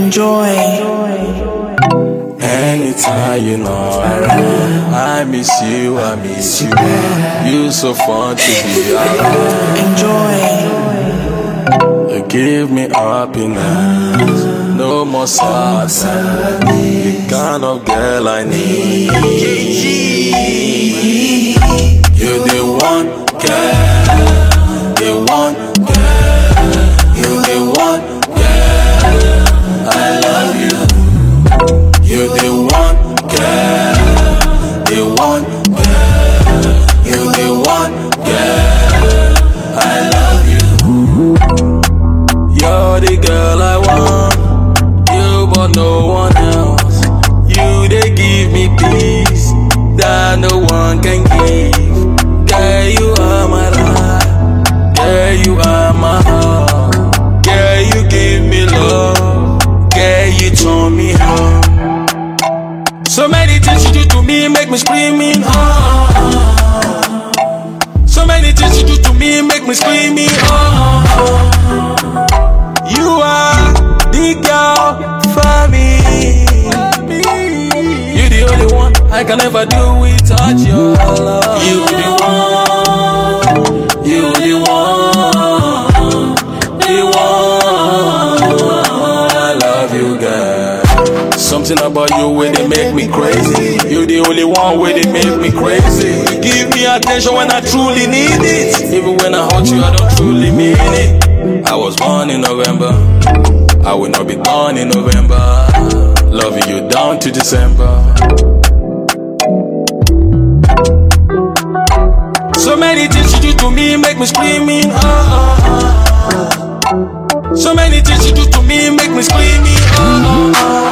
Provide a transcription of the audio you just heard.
Enjoy. Anytime you know I miss you, I miss you. You so fun to be around. Enjoy. You give me happiness, no more sadness. The kind of girl I need. You're the one girl, the one girl. You're the one girl, I love you. You're the one girl, the one girl. You're the one girl, I love you. You're the girl I want, you but no one else. You they give me peace that no one can give. Girl, you are my life, girl, you are my heart. Girl, you give me love, girl, you turn me on. So many things you do to me make me screaming, So many things you do to me make me screaming, You are the girl for me. You're the only one I can never do without your love. You're the one, you're the one, the one. I love you, girl. Something about you where they make me crazy. You're the only one where they make me crazy. You give me attention when I truly need it. Even when I hurt you, I don't truly mean it. I was born in November, I will not be born in November. Loving you down to December. So many things you do to me make me screaming, So many things you do to me make me screaming,